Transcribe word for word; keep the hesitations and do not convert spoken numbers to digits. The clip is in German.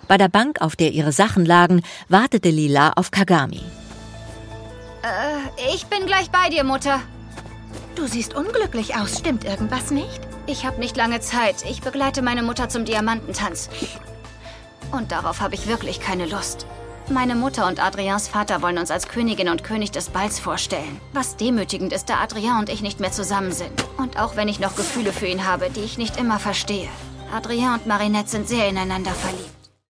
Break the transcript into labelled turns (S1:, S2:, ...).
S1: Bei der Bank, auf der ihre Sachen lagen, wartete Lila auf Kagami.
S2: Äh, ich bin gleich bei dir, Mutter.
S3: Du siehst unglücklich aus. Stimmt irgendwas nicht?
S2: Ich habe nicht lange Zeit. Ich begleite meine Mutter zum Diamantentanz. Und darauf habe ich wirklich keine Lust. Meine Mutter und Adriens Vater wollen uns als Königin und König des Balls vorstellen. Was demütigend ist, da Adrien und ich nicht mehr zusammen sind. Und auch wenn ich noch Gefühle für ihn habe, die ich nicht immer verstehe. Adrien und Marinette sind sehr ineinander verliebt.